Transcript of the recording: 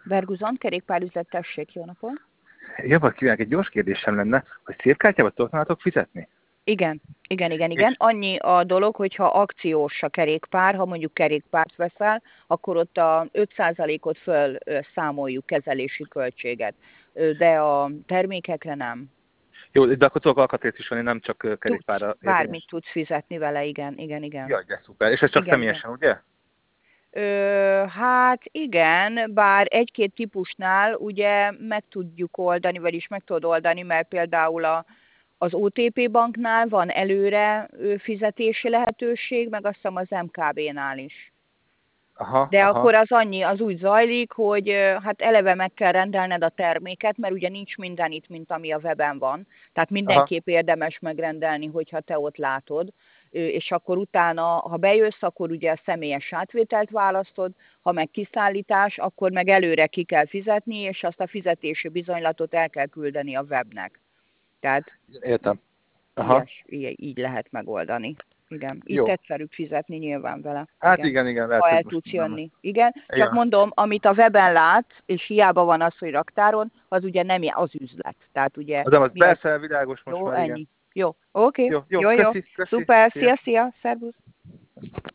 Berguzon, kerékpárüzlet, tessék, jó napot! Jobban kívánok, egy gyors kérdésem lenne, hogy szélkártyával tudnátok fizetni? Igen, igen, igen, igen. És, Annyi a dolog, hogyha akciós a kerékpár, ha mondjuk kerékpárt veszel, akkor ott a 5%-ot föl számoljuk kezelési költséget, de a termékekre nem. jó, de akkor tudok alkatrészt is venni, nem csak Tudsz, kerékpárra bármit érvényes. tudsz fizetni vele, igen, igen, igen. Jaj, de szuper. És ez csak Igen, igen. személyesen, ugye? Hát igen, bár egy-két típusnál ugye meg tudjuk oldani, vagyis meg tudod oldani, mert például az OTP banknál van előre fizetési lehetőség, meg azt hiszem az MKB-nál is. Aha, De akkor aha, az úgy zajlik, hogy hát eleve meg kell rendelned a terméket, mert ugye nincs minden itt, mint ami a weben van. Tehát aha, mindenképp érdemes megrendelni, hogyha te ott látod. És akkor utána, ha bejössz, akkor ugye a személyes átvételt választod, ha meg kiszállítás, akkor meg előre ki kell fizetni, és azt a fizetési bizonylatot el kell küldeni a webnek. Tehát értem. Aha, így lehet megoldani. Igen, itt jó. egyszerűbb fizetni nyilván vele. Hát Igen. igen, lehet, Ha hogy el most tudsz nem. jönni. Igen, csak Ja. mondom, amit a weben látsz, és hiába van az, hogy raktáron, az ugye nem az üzlet. Tehát ugye Az mi az? persze, világos most Jó, már, igen. ennyi. Jó, oké, Jó, jó, jó, jó. köszi, Szuper, szia. szia, szervusz.